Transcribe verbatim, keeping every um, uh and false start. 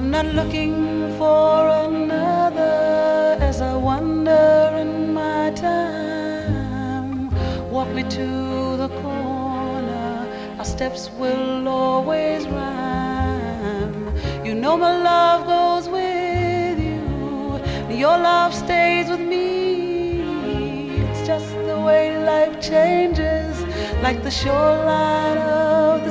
I'm not looking for another as I wander in my time. Walk me to the corner, our steps will always rhyme. You know my love goes with you, your love stays with me. It's just the way life changes, like the shoreline of the